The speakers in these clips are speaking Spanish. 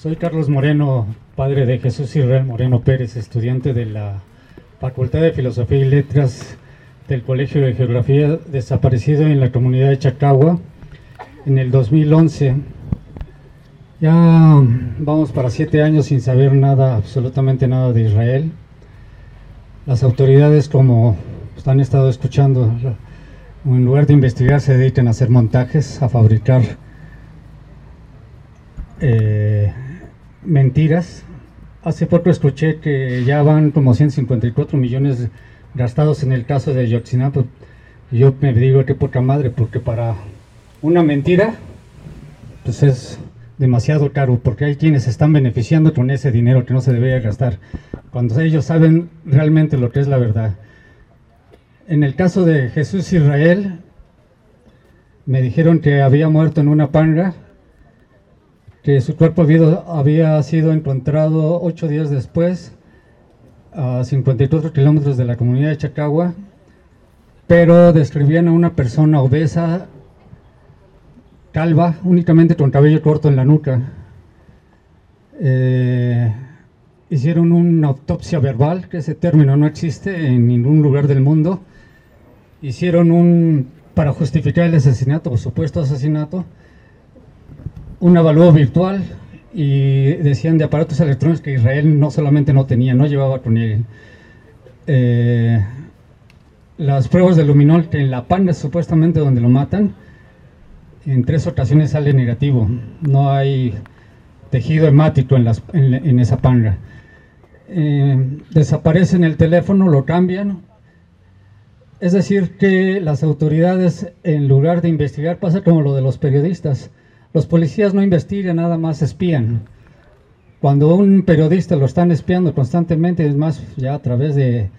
Soy Carlos Moreno, padre de Jesús Israel Moreno Pérez, estudiante de la Facultad de Filosofía y Letras del Colegio de Geografía, desaparecido en la comunidad de Chacagua en el 2011. Ya vamos para 7 años sin saber nada, absolutamente nada de Israel. Las autoridades, como han estado escuchando, en lugar de investigar, se dedican a hacer montajes, a fabricar mentiras. Hace poco escuché que ya van como 154 millones gastados en el caso de Ayotzinapa. Y yo me digo, qué poca madre, porque para una mentira pues es demasiado caro, porque hay quienes se están beneficiando con ese dinero que no se debería gastar, cuando ellos saben realmente lo que es la verdad. En el caso de Jesús Israel, me dijeron que había muerto en una panga, que su cuerpo había sido encontrado 8 días después, a 54 kilómetros de la comunidad de Chacagua, pero describían a una persona obesa, calva, únicamente con cabello corto en la nuca. Hicieron una autopsia verbal, que ese término no existe en ningún lugar del mundo. Hicieron para justificar el asesinato o supuesto asesinato, un avalúo virtual, y decían de aparatos electrónicos que Israel no solamente no tenía, no llevaba con él. Las pruebas de luminol, que en la panga supuestamente donde lo matan, en 3 ocasiones sale negativo. No hay tejido hemático en esa panga. Desaparecen el teléfono, lo cambian. Es decir, que las autoridades, en lugar de investigar, pasa como lo de los periodistas. Los policías no investigan, nada más espían. Cuando un periodista lo están espiando constantemente, es más, ya a través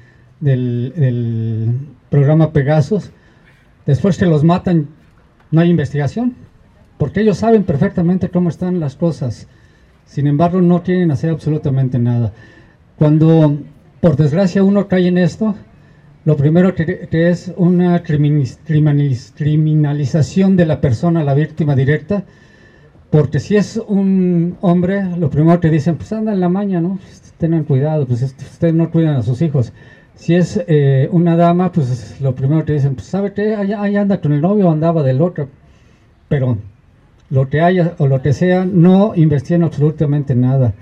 del programa Pegasus, después que los matan, no hay investigación, porque ellos saben perfectamente cómo están las cosas. Sin embargo, no quieren hacer absolutamente nada. Cuando, por desgracia, uno cae en esto, lo primero que es una criminalización de la persona, la víctima directa, porque si es un hombre, lo primero que dicen, pues anda en la maña, ¿no? Tengan cuidado, pues ustedes no cuidan a sus hijos. Si es una dama, pues lo primero que dicen, pues ¿sabe qué? Ahí anda con el novio, andaba del otro. Pero lo que haya o lo que sea, no investigan absolutamente nada.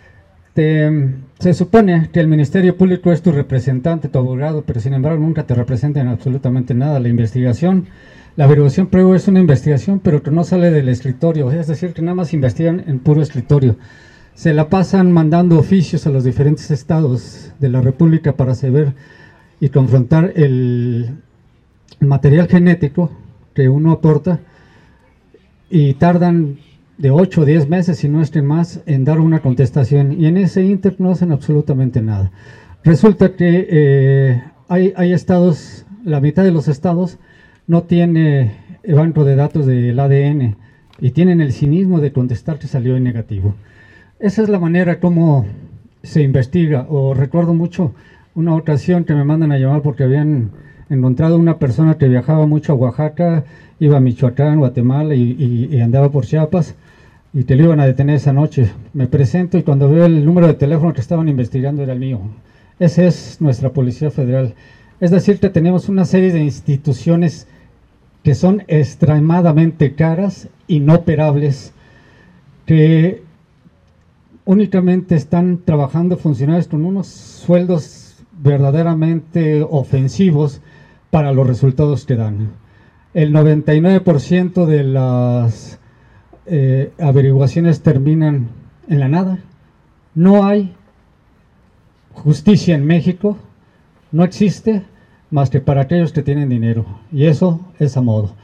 Se supone que el Ministerio Público es tu representante, tu abogado, pero sin embargo nunca te representan absolutamente nada. La investigación, la averiguación previa es una investigación, pero que no sale del escritorio, es decir, que nada más investigan en puro escritorio. Se la pasan mandando oficios a los diferentes estados de la República para saber y confrontar el material genético que uno aporta, y tardan de 8 o 10 meses, si no es que más, en dar una contestación, y en ese inter no hacen absolutamente nada. Resulta que hay estados, la mitad de los estados no tiene el banco de datos del ADN, y tienen el cinismo de contestar que salió en negativo. Esa es la manera como se investiga. O recuerdo mucho una ocasión que me mandan a llamar porque habían encontrado una persona que viajaba mucho a Oaxaca, iba a Michoacán, Guatemala y andaba por Chiapas, y que lo iban a detener esa noche. Me presento y cuando veo el número de teléfono que estaban investigando era el mío. Esa es nuestra Policía Federal. Es decir, que tenemos una serie de instituciones que son extremadamente caras, inoperables, que únicamente están trabajando funcionarios con unos sueldos verdaderamente ofensivos para los resultados que dan. El 99% de las averiguaciones terminan en la nada. No hay justicia en México, no existe más que para aquellos que tienen dinero, y eso es a modo.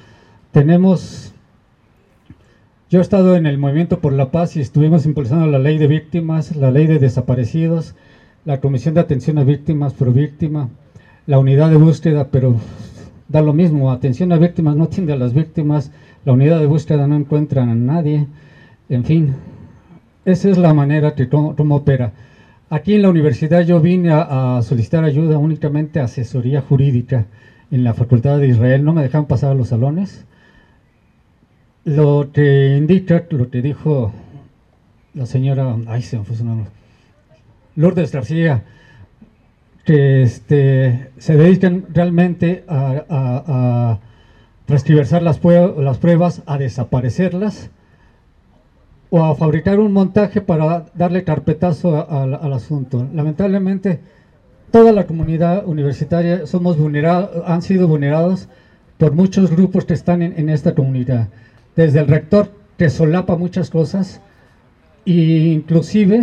Yo he estado en el Movimiento por la Paz y estuvimos impulsando la ley de víctimas, la ley de desaparecidos, la Comisión de Atención a Víctimas por Víctima, la unidad de búsqueda, pero da lo mismo, atención a víctimas no atiende a las víctimas, la unidad de búsqueda no encuentra a nadie, en fin, esa es la manera que cómo opera. Aquí en la universidad yo vine a solicitar ayuda, únicamente asesoría jurídica en la Facultad de Israel, no me dejaban pasar a los salones. Lo que indica, lo que dijo la señora, ay, se me fue su nombre, Lourdes García, que se dedican realmente a transgiversar las pruebas, a desaparecerlas o a fabricar un montaje para darle carpetazo al asunto. Lamentablemente, toda la comunidad universitaria han sido vulnerados por muchos grupos que están en esta comunidad. Desde el rector, que solapa muchas cosas, e inclusive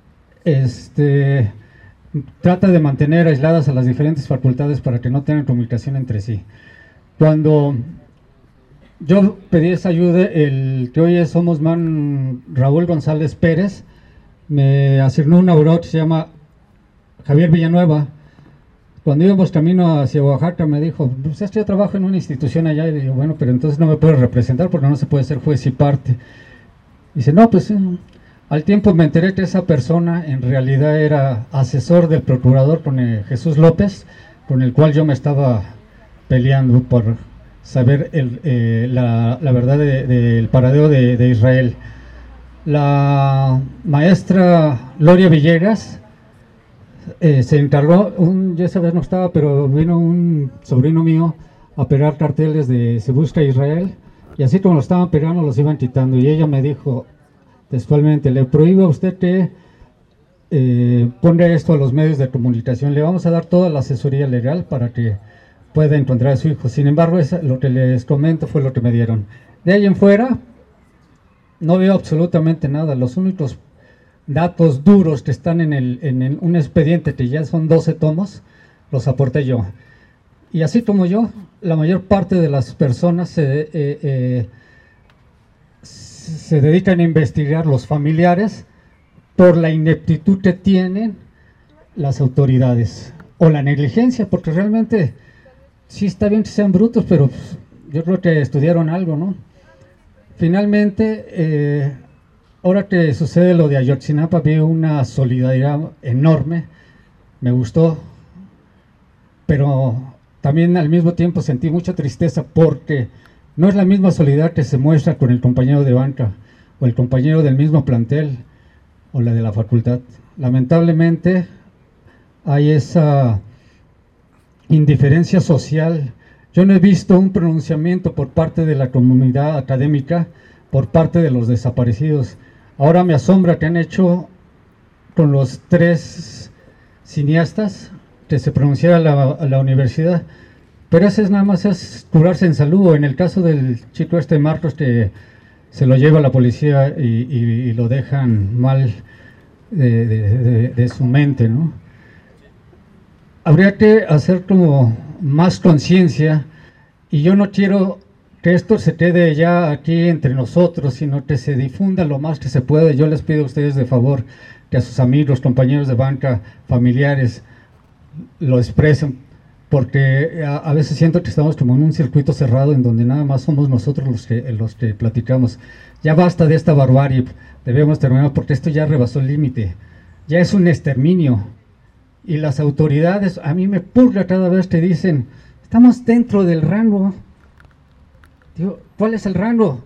trata de mantener aisladas a las diferentes facultades para que no tengan comunicación entre sí. Cuando yo pedí esa ayuda, el que hoy es Ombudsman Raúl González Pérez me asignó un abogado que se llama Javier Villanueva. Cuando íbamos camino hacia Oaxaca me dijo, pues yo trabajo en una institución allá, y le digo, bueno, pero entonces no me puedes representar porque no se puede ser juez y parte. Dice, no, pues al tiempo me enteré que esa persona en realidad era asesor del procurador Jesús López, con el cual yo me estaba peleando por saber la verdad del paradero de Israel. La maestra Gloria Villegas se encargó, yo esa vez no estaba, pero vino un sobrino mío a pegar carteles de Se Busca Israel, y así como lo estaban pegando los iban quitando, y ella me dijo textualmente, le prohíbo a usted que ponga esto a los medios de comunicación, le vamos a dar toda la asesoría legal para que pueda encontrar a su hijo. Sin embargo, lo que les comento fue lo que me dieron. De ahí en fuera no veo absolutamente nada. Los únicos datos duros que están en un expediente que ya son 12 tomos, los aporté yo. Y así como yo, la mayor parte de las personas se dedican a investigar los familiares por la ineptitud que tienen las autoridades o la negligencia, porque realmente sí está bien que sean brutos, pero yo creo que estudiaron algo, ¿no? Finalmente, ahora que sucede lo de Ayotzinapa, vi una solidaridad enorme, me gustó, pero también al mismo tiempo sentí mucha tristeza porque no es la misma solidaridad que se muestra con el compañero de banca o el compañero del mismo plantel o la de la facultad. Lamentablemente hay esa indiferencia social. Yo no he visto un pronunciamiento por parte de la comunidad académica, por parte de los desaparecidos. Ahora me asombra que han hecho con los 3 cineastas que se pronunciara la universidad, pero eso es nada más es curarse en salud. O en el caso del chico Marcos, que se lo lleva a la policía y lo dejan mal de su mente, ¿no? Habría que hacer como más conciencia, y yo no quiero que esto se quede ya aquí entre nosotros, sino que se difunda lo más que se pueda. Yo les pido a ustedes de favor que a sus amigos, compañeros de banca, familiares, lo expresen, porque a veces siento que estamos como en un circuito cerrado en donde nada más somos nosotros los que platicamos. Ya basta de esta barbarie, debemos terminar porque esto ya rebasó el límite, ya es un exterminio. Y las autoridades, a mí me purga cada vez que dicen, estamos dentro del rango. Digo, ¿cuál es el rango?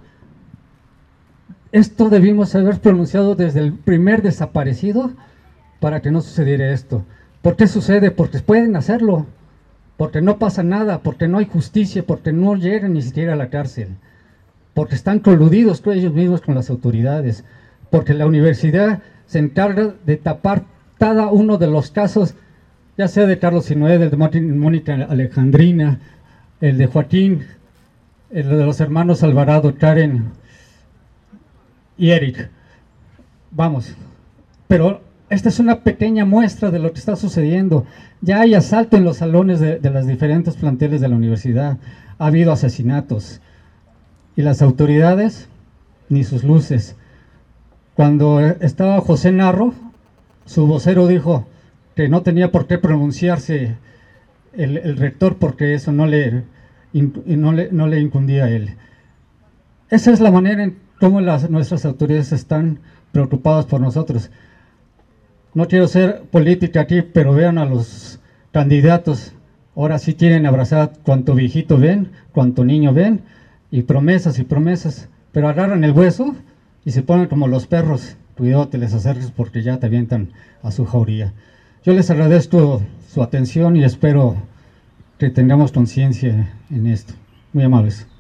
Esto debimos haber pronunciado desde el primer desaparecido para que no sucediera esto. ¿Por qué sucede? Porque pueden hacerlo, porque no pasa nada, porque no hay justicia, porque no llegan ni siquiera a la cárcel, porque están coludidos con ellos mismos con las autoridades, porque la universidad se encarga de tapar cada uno de los casos, ya sea de Carlos Sinué, el de Mónica Alejandrina, el de Joaquín, el de los hermanos Alvarado, Karen y Eric. Vamos, pero esta es una pequeña muestra de lo que está sucediendo. Ya hay asalto en los salones de las diferentes planteles de la universidad, ha habido asesinatos, y las autoridades, ni sus luces. Cuando estaba José Narro, su vocero dijo que no tenía por qué pronunciarse el rector porque eso no le incundía a él. Esa es la manera en cómo nuestras autoridades están preocupadas por nosotros. No quiero ser política aquí, pero vean a los candidatos. Ahora sí quieren abrazar cuanto viejito ven, cuanto niño ven, y promesas, pero agarran el hueso y se ponen como los perros cuidado te les acerques porque ya te avientan a su jauría. Yo les agradezco su atención y espero que tengamos conciencia en esto. Muy amables.